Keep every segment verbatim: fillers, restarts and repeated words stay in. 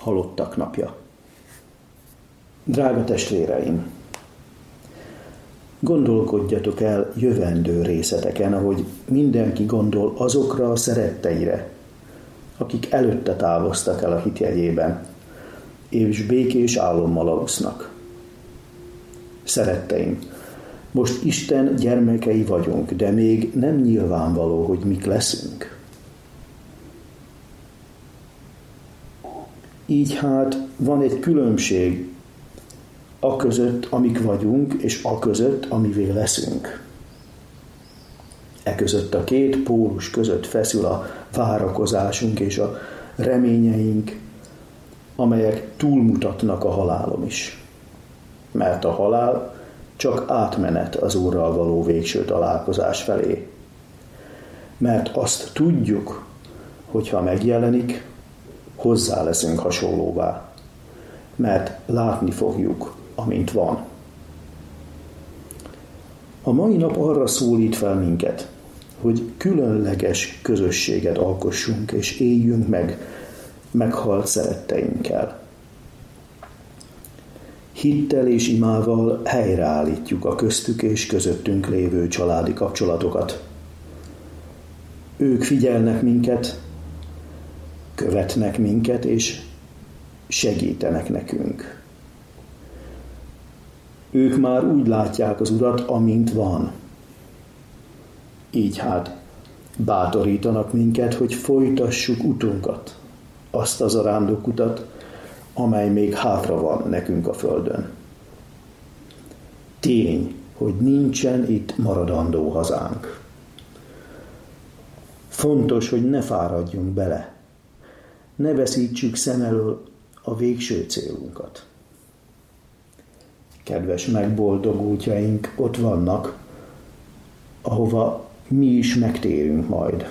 halottak napja. Drága testvéreim! Gondolkodjatok el jövendő részleteken, ahogy mindenki gondol azokra a szeretteire, akik előtte távoztak el a hit jegyében, és békés álommal alusznak. Szeretteim, most Isten gyermekei vagyunk, de még nem nyilvánvaló, hogy mik leszünk. Így hát van egy különbség a között, amik vagyunk, és a között, amivé leszünk. E között a két pólus között feszül a várakozásunk és a reményeink, amelyek túlmutatnak a halálon is. Mert a halál csak átmenet az Úrral való végső találkozás felé. Mert azt tudjuk, hogyha megjelenik, hozzá leszünk hasonlóvá. Mert látni fogjuk, amint van. A mai nap arra szólít fel minket, hogy különleges közösséget alkossunk és éljünk meg meghalt szeretteinkkel. Hittel és imával helyreállítjuk a köztük és közöttünk lévő családi kapcsolatokat. Ők figyelnek minket, követnek minket és segítenek nekünk. Ők már úgy látják az Urat, amint van. Így hát bátorítanak minket, hogy folytassuk utunkat, azt az arándokutat, amely még hátra van nekünk a földön. Tény, hogy nincsen itt maradandó hazánk. Fontos, hogy ne fáradjunk bele, ne veszítsük szem elől a végső célunkat. Kedves megboldogultjaink ott vannak, ahova mi is megtérünk majd.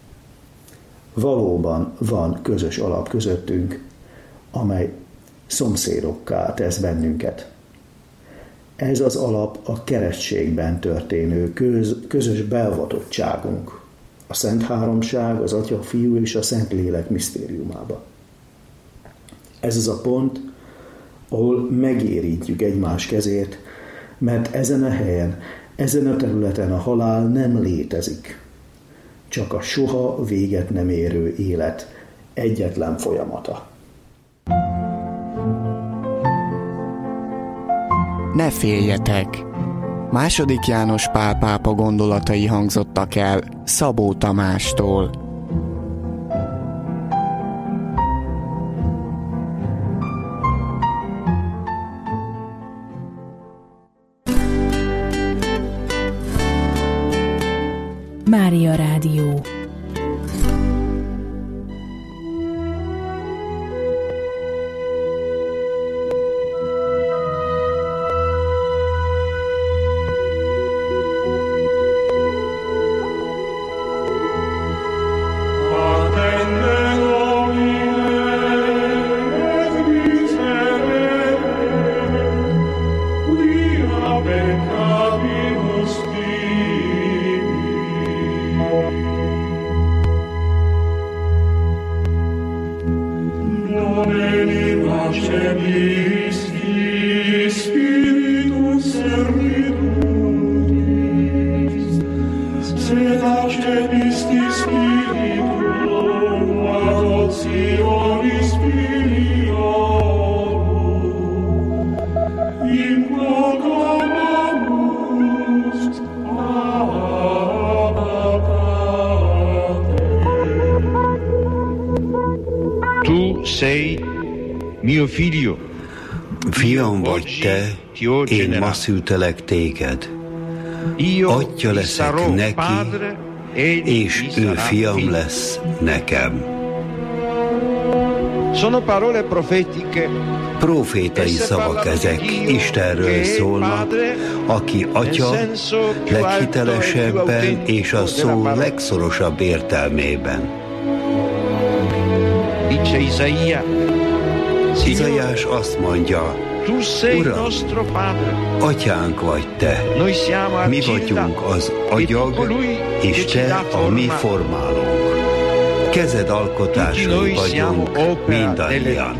Valóban van közös alap közöttünk, amely szomszédokká tesz bennünket. Ez az alap a keresztségben történő köz, közös beavatottságunk, a Szent Háromság, az Atya, a Fiú és a Szentlélek misztériumába. Ez az a pont, ahol megérintjük egymás kezét, mert ezen a helyen, ezen a területen a halál nem létezik, csak a soha véget nem érő élet egyetlen folyamata. Ne féljetek! Második János Pál pápa gondolatai hangzottak el Szabó Tamástól. Mária Rádió. Fiam vagy te, én ma szültelek téged. Atya leszek neki, és ő fiam lesz nekem. Profétai szavak ezek, Istenről szólnak, aki Atya leghitelesebben és a szó legszorosabb értelmében. Izaiás azt mondja, Uram, Atyánk vagy te, mi vagyunk az agyag, és te a mi formálónk. kezed alkotásai vagyunk mindannyian.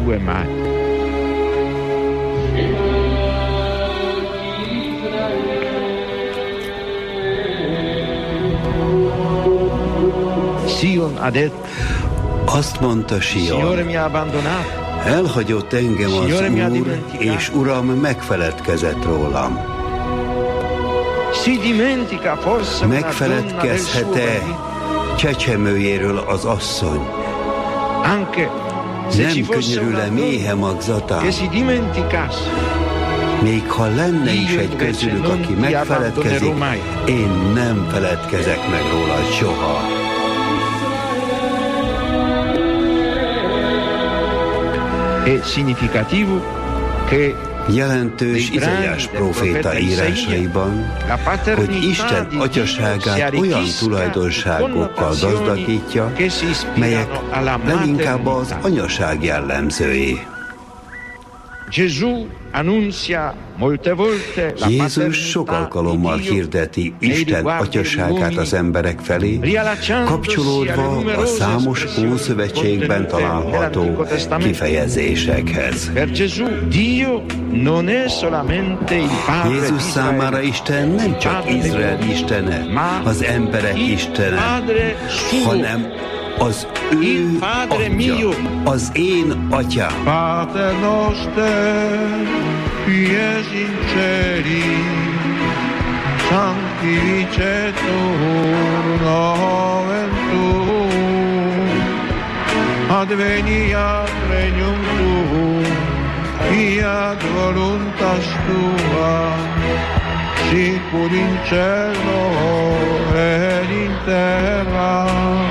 Sion ha detto, azt mondta Sion, elhagyott engem az Úr, és Uram megfeledkezett rólam. Megfeledkezhet-e csecsemőjéről az asszony? Nem könyörül-e méhe magzatán? Még ha lenne is egy közülük, aki megfeledkezik, én nem feledkezek meg róla soha. Jelentős Izaiás próféta írásaiban, hogy Isten atyaságát olyan tulajdonságokkal gazdagítja, melyek leginkább az anyaság jellemzői. Jézus sok alkalommal hirdeti Isten atyaságát az emberek felé, kapcsolódva a számos Ószövetségben található kifejezésekhez. Jézus számára Isten nem csak Izrael istene, az emberek istene, hanem az ő atya, az én atyám. Pater noster, qui es in celi, sanctificetur nomen tuum, adveniat regnum tuum, fiat voluntas tua, sicur in cielo et in terra.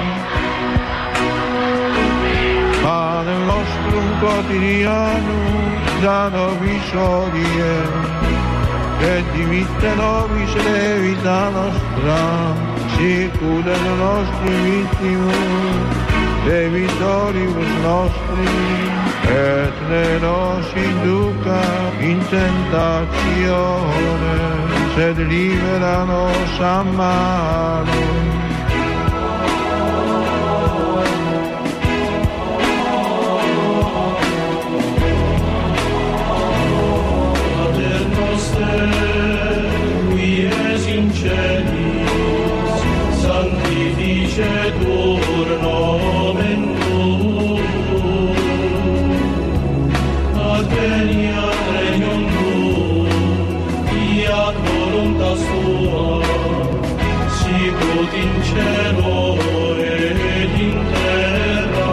Panem nostrum quotidianum da nobis hodie, et dimitte nobis debita nostra, sicut et nostri vittimus debitoribus nostri, et ne nos induca in tentatione, sed libera nos a malo. Sanctificetur nomen tuum, adveniat regnum tuum, fiat voluntas tua, sicut in cielo et in terra.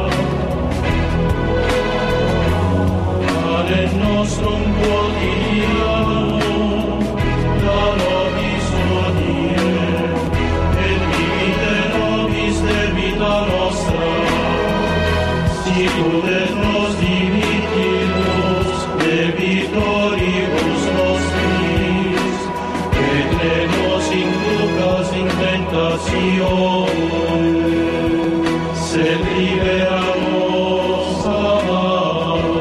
Panem nostrum quotidianum da nobis hodie, et dimitte nobis debita nostra, sicut et nos dimittimus debitoribus nostris, et ne nos inducas in tentatione, sed libera nos a malo.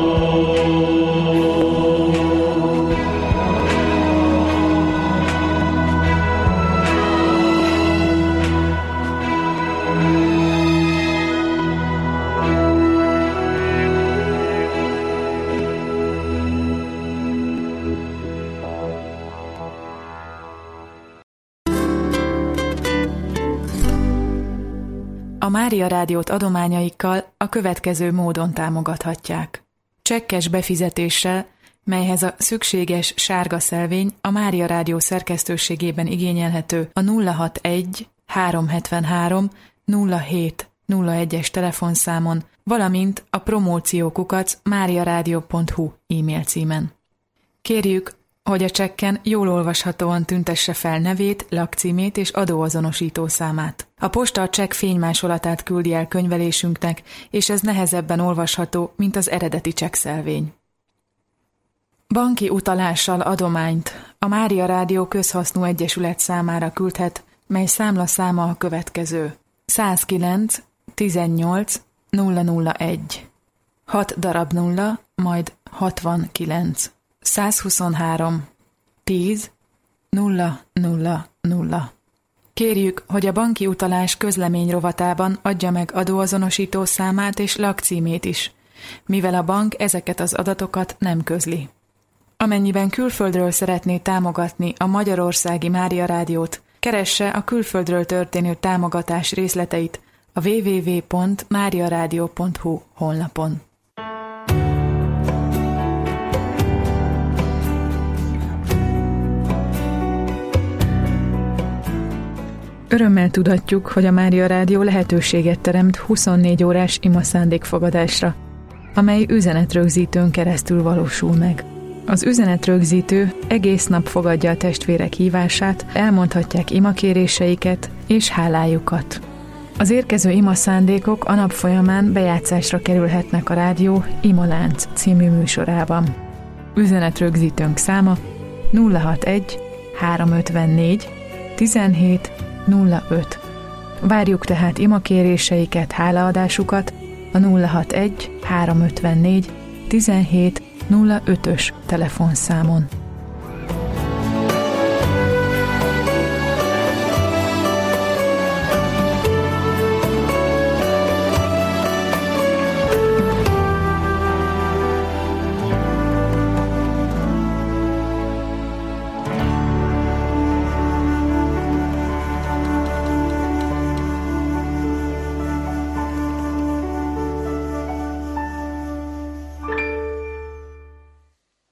A Mária Rádiót adományaikkal a következő módon támogathatják. Csekkes befizetéssel, melyhez a szükséges sárga szelvény a Mária Rádió szerkesztőségében igényelhető a nulla hatvanegy háromszázhetvenhárom nulla hét nulla egyes telefonszámon, valamint a promóciókukac máriaradio pont hu e-mail címen. Kérjük, hogy a csekken jól olvashatóan tüntesse fel nevét, lakcímét és adóazonosító számát. A posta a csekk fénymásolatát küldi el könyvelésünknek, és ez nehezebben olvasható, mint az eredeti csekkszelvény. Banki utalással adományt a Mária Rádió Közhasznú Egyesület számára küldhet, mely számlaszáma a következő: százkilenc tizennyolc nulla nulla egy, hat darab nulla, majd hatvankilenc, százhuszonhárom tíz nulla nulla nulla. Kérjük, hogy a banki utalás közlemény rovatában adja meg adóazonosító számát és lakcímét is, mivel a bank ezeket az adatokat nem közli. Amennyiben külföldről szeretné támogatni a Magyarországi Mária Rádiót, keresse a külföldről történő támogatás részleteit a double-u double-u double-u pont mariaradio pont hu honlapon. Örömmel tudatjuk, hogy a Mária Rádió lehetőséget teremt huszonnégy órás ima szándékfogadásra, amely üzenetrögzítőn keresztül valósul meg. Az üzenetrögzítő egész nap fogadja a testvérek hívását, elmondhatják imakéréseiket és hálájukat. Az érkező ima szándékok a nap folyamán bejátszásra kerülhetnek a rádió Imalánc című műsorában. Üzenetrögzítőnk száma nulla hatvanegy háromszázötvennégy tizenhét nulla öt. Várjuk tehát imakéréseiket, hálaadásukat a nulla hatvanegy háromszázötvennégy tizenhét nulla ötös telefonszámon.